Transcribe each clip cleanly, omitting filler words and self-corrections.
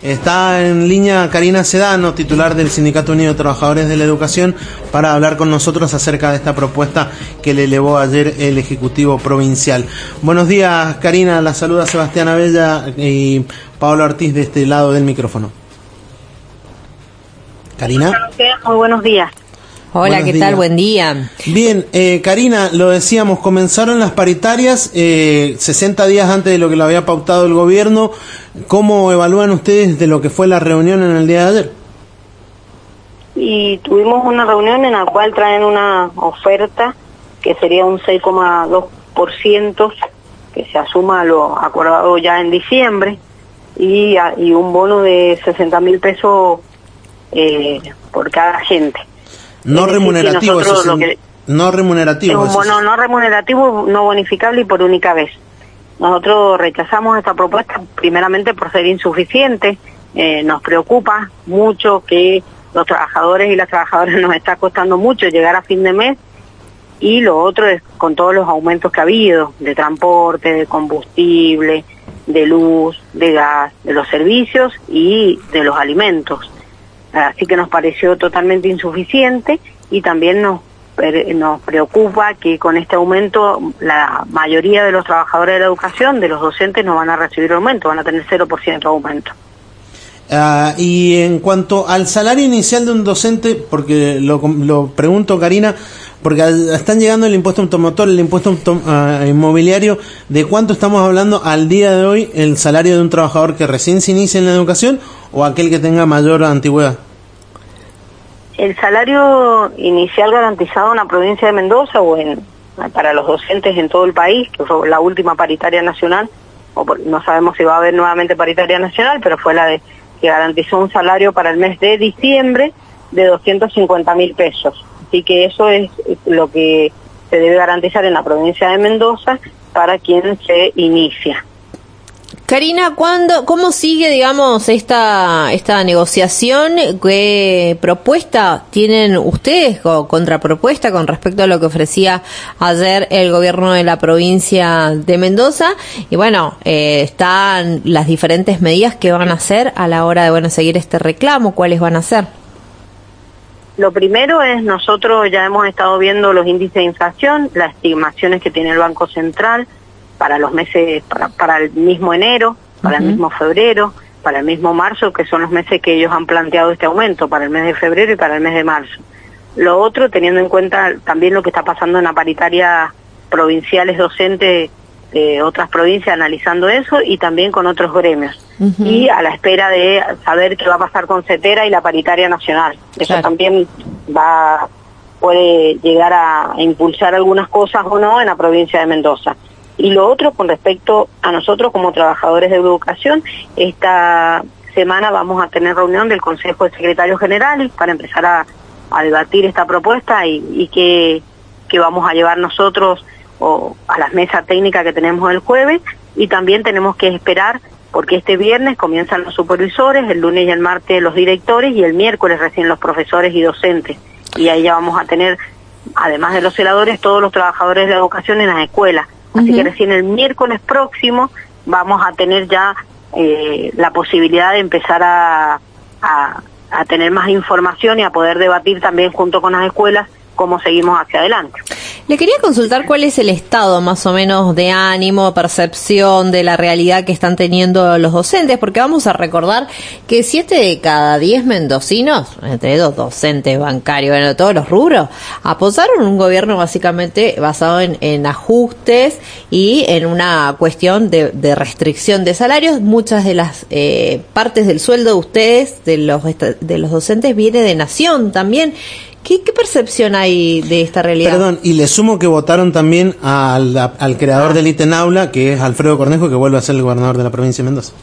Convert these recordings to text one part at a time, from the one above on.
Está en línea Karina Sedano, titular del Sindicato Unido de Trabajadores de la Educación, para hablar con nosotros acerca de esta propuesta que le elevó ayer el Ejecutivo Provincial. Buenos días, Karina. La saluda Sebastián Abella y Pablo Ortiz de este lado del micrófono. Karina. Muy buenos días. Hola, ¿qué tal? Buen día. Bien, Karina, lo decíamos, comenzaron las paritarias 60 días antes de lo que lo había pautado el gobierno. ¿Cómo evalúan ustedes de lo que fue la reunión en el día de ayer? Y tuvimos una reunión en la cual traen una oferta que sería un 6,2% que se asuma a lo acordado ya en diciembre y un bono de 60.000 pesos por cada agente. No remunerativo, no remunerativo. Es un bono no remunerativo, no bonificable y por única vez. Nosotros rechazamos esta propuesta primeramente por ser insuficiente. Nos preocupa mucho que los trabajadores y las trabajadoras nos está costando mucho llegar a fin de mes, y lo otro es con todos los aumentos que ha habido de transporte, de combustible, de luz, de gas, de los servicios y de los alimentos. Así que nos pareció totalmente insuficiente, y también nos preocupa que con este aumento la mayoría de los trabajadores de la educación, de los docentes, no van a recibir aumento, van a tener 0% de aumento. Y en cuanto al salario inicial de un docente, porque lo pregunto, Karina, porque están llegando el impuesto automotor, el impuesto inmobiliario, ¿de cuánto estamos hablando al día de hoy el salario de un trabajador que recién se inicia en la educación o aquel que tenga mayor antigüedad? El salario inicial garantizado en la provincia de Mendoza para los docentes en todo el país, que fue la última paritaria nacional, no sabemos si va a haber nuevamente paritaria nacional, pero fue la que garantizó un salario para el mes de diciembre de 250.000 pesos. Así que eso es lo que se debe garantizar en la provincia de Mendoza para quien se inicia. Karina, ¿cómo sigue, digamos, esta negociación? ¿Qué propuesta tienen ustedes o contrapropuesta con respecto a lo que ofrecía ayer el gobierno de la provincia de Mendoza? Y bueno, están las diferentes medidas que van a hacer a la hora de seguir este reclamo. ¿Cuáles van a ser? Lo primero es, nosotros ya hemos estado viendo los índices de inflación, las estimaciones que tiene el Banco Central para los meses, para el mismo enero, para el mismo febrero, para el mismo marzo, que son los meses que ellos han planteado este aumento, para el mes de febrero y para el mes de marzo. Lo otro, teniendo en cuenta también lo que está pasando en la paritaria provinciales docentes de otras provincias, analizando eso, y también con otros gremios. Y a la espera de saber qué va a pasar con CETERA y la paritaria nacional. Eso también puede llegar a impulsar algunas cosas o no en la provincia de Mendoza. Y lo otro, con respecto a nosotros como trabajadores de educación, esta semana vamos a tener reunión del Consejo de Secretarios Generales para empezar a debatir esta propuesta y qué vamos a llevar nosotros a las mesas técnicas que tenemos el jueves, y también tenemos que esperar porque este viernes comienzan los supervisores, el lunes y el martes los directores y el miércoles recién los profesores y docentes. Y ahí ya vamos a tener, además de los celadores, todos los trabajadores de la educación en las escuelas. Así que recién el miércoles próximo vamos a tener ya la posibilidad de empezar a tener más información y a poder debatir también junto con las escuelas cómo seguimos hacia adelante. Le quería consultar cuál es el estado más o menos de ánimo, percepción de la realidad que están teniendo los docentes, porque vamos a recordar que 7 de cada 10 mendocinos, entre los docentes, bancarios, de todos los rubros, apoyaron un gobierno básicamente basado en ajustes y en una cuestión de restricción de salarios. Muchas de las partes del sueldo de ustedes, de los docentes, viene de Nación también. ¿Qué percepción hay de esta realidad? Perdón, y le sumo que votaron también al creador del ítem aula, que es Alfredo Cornejo, que vuelve a ser el gobernador de la provincia de Mendoza.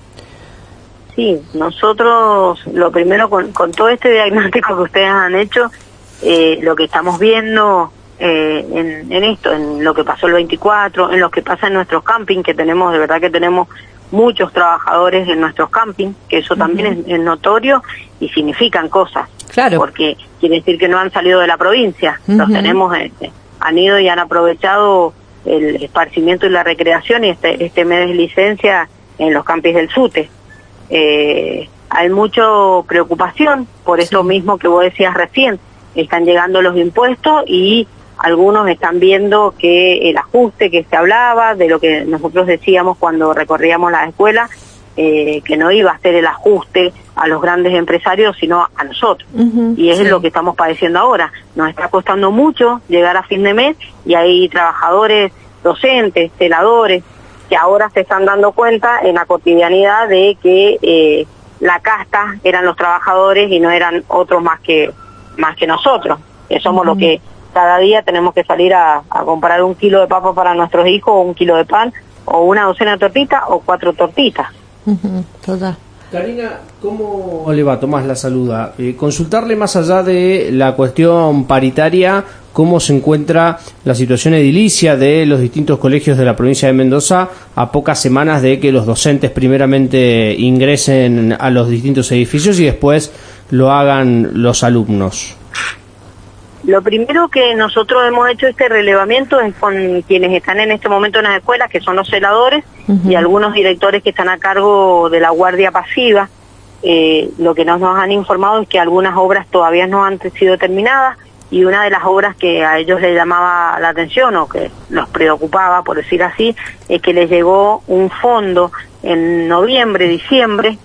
Sí, nosotros lo primero con todo este diagnóstico que ustedes han hecho, lo que estamos viendo en esto, en lo que pasó el 24, en lo que pasa en nuestros camping, que tenemos, de verdad que tenemos muchos trabajadores en nuestros camping, que eso también es notorio y significan cosas. Claro. Porque quiere decir que no han salido de la provincia, los tenemos, han ido y han aprovechado el esparcimiento y la recreación y este mes de licencia en los campings del SUTE. hay mucha preocupación por esto mismo que vos decías recién. Están llegando los impuestos y algunos están viendo que el ajuste que se hablaba, de lo que nosotros decíamos cuando recorríamos las escuelas, que no iba a ser el ajuste a los grandes empresarios, sino a nosotros. Y es lo que estamos padeciendo ahora. Nos está costando mucho llegar a fin de mes y hay trabajadores, docentes, celadores, que ahora se están dando cuenta en la cotidianidad de que la casta eran los trabajadores y no eran otros más que nosotros, que somos los que cada día tenemos que salir a comprar 1 kilo de papa para nuestros hijos, o 1 kilo de pan, o una docena de tortitas, o 4 tortitas. Total. Karina, ¿cómo le va? Tomás la saluda. Consultarle más allá de la cuestión paritaria, ¿cómo se encuentra la situación edilicia de los distintos colegios de la provincia de Mendoza a pocas semanas de que los docentes primeramente ingresen a los distintos edificios y después lo hagan los alumnos? Lo primero que nosotros hemos hecho este relevamiento es con quienes están en este momento en las escuelas, que son los celadores y algunos directores que están a cargo de la guardia pasiva. Lo que nos han informado es que algunas obras todavía no han sido terminadas, y una de las obras que a ellos les llamaba la atención o que los preocupaba, por decir así, es que les llegó un fondo en diciembre,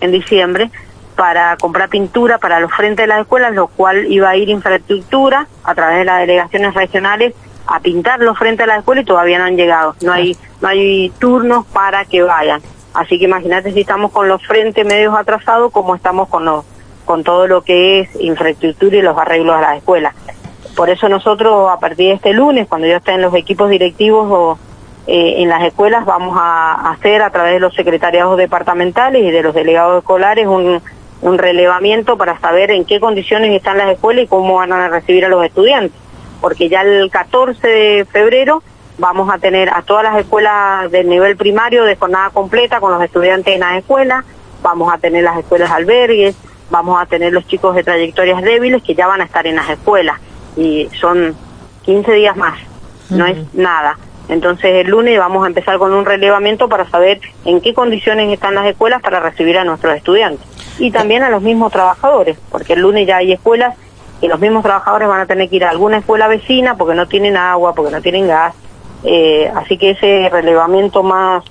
para comprar pintura para los frentes de las escuelas, lo cual iba a ir infraestructura a través de las delegaciones regionales a pintar los frentes de las escuelas, y todavía no han llegado. No hay turnos para que vayan. Así que imagínate si estamos con los frentes medios atrasados, como estamos con todo lo que es infraestructura y los arreglos de las escuelas. Por eso nosotros, a partir de este lunes, cuando ya estén los equipos directivos en las escuelas, vamos a hacer a través de los secretariados departamentales y de los delegados escolares un relevamiento para saber en qué condiciones están las escuelas y cómo van a recibir a los estudiantes. Porque ya el 14 de febrero vamos a tener a todas las escuelas del nivel primario de jornada completa con los estudiantes en las escuelas, vamos a tener las escuelas albergues, vamos a tener los chicos de trayectorias débiles que ya van a estar en las escuelas, y son 15 días más, no es nada. Entonces el lunes vamos a empezar con un relevamiento para saber en qué condiciones están las escuelas para recibir a nuestros estudiantes. Y también a los mismos trabajadores, porque el lunes ya hay escuelas y los mismos trabajadores van a tener que ir a alguna escuela vecina porque no tienen agua, porque no tienen gas. Así que ese relevamiento más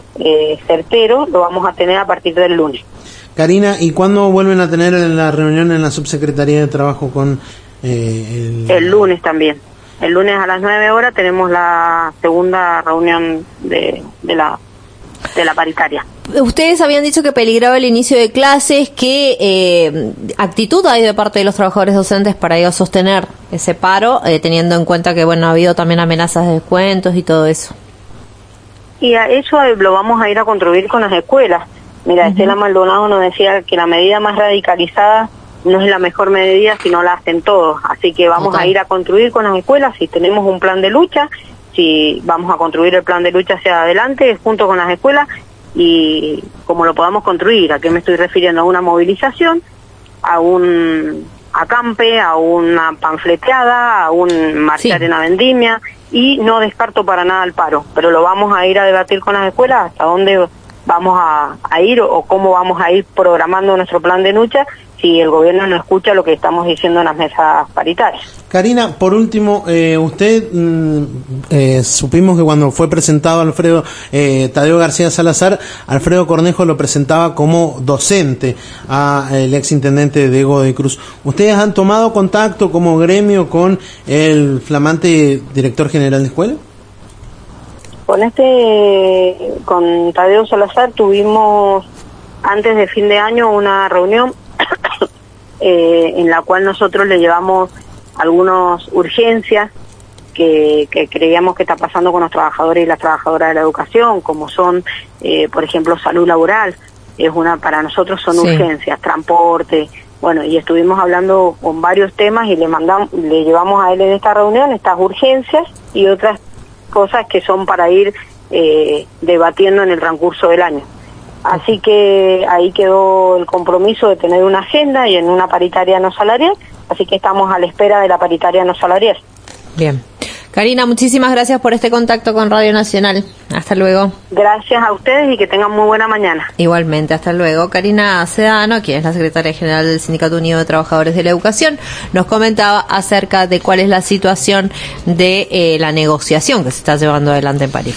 certero lo vamos a tener a partir del lunes. Karina, ¿y cuándo vuelven a tener la reunión en la Subsecretaría de Trabajo con El lunes también. El lunes a las 9 horas tenemos la segunda reunión de la paritaria. Ustedes habían dicho que peligraba el inicio de clases. ¿Qué actitud hay de parte de los trabajadores docentes para ellos sostener ese paro, teniendo en cuenta que ha habido también amenazas de descuentos y todo eso? Y a eso lo vamos a ir a construir con las escuelas. Mira, Estela Maldonado nos decía que la medida más radicalizada no es la mejor medida si no la hacen todos. Así que vamos a ir a construir con las escuelas. Si tenemos un plan de lucha, si vamos a construir el plan de lucha hacia adelante junto con las escuelas, y como lo podamos construir. ¿A qué me estoy refiriendo? A una movilización, a un acampe, a una panfleteada, a un marchar en la vendimia, y no descarto para nada el paro, pero lo vamos a ir a debatir con las escuelas hasta dónde vamos a ir o cómo vamos a ir programando nuestro plan de lucha si el gobierno no escucha lo que estamos diciendo en las mesas paritarias. Karina, por último, usted supimos que cuando fue presentado Alfredo Tadeo García Salazar, Alfredo Cornejo lo presentaba como docente al exintendente Diego de Cruz. ¿Ustedes han tomado contacto como gremio con el flamante director general de escuela? Con Tadeo Salazar tuvimos antes de fin de año una reunión en la cual nosotros le llevamos algunas urgencias que creíamos que está pasando con los trabajadores y las trabajadoras de la educación, como son, por ejemplo, salud laboral. Para nosotros son urgencias, transporte, y estuvimos hablando con varios temas y le llevamos a él en esta reunión estas urgencias y otras cosas que son para ir debatiendo en el transcurso del año. Así que ahí quedó el compromiso de tener una agenda y en una paritaria no salarial, así que estamos a la espera de la paritaria no salarial. Bien. Karina, muchísimas gracias por este contacto con Radio Nacional. Hasta luego. Gracias a ustedes y que tengan muy buena mañana. Igualmente, hasta luego. Karina Sedano, quien es la secretaria general del Sindicato Unido de Trabajadores de la Educación, nos comentaba acerca de cuál es la situación de la negociación que se está llevando adelante en París.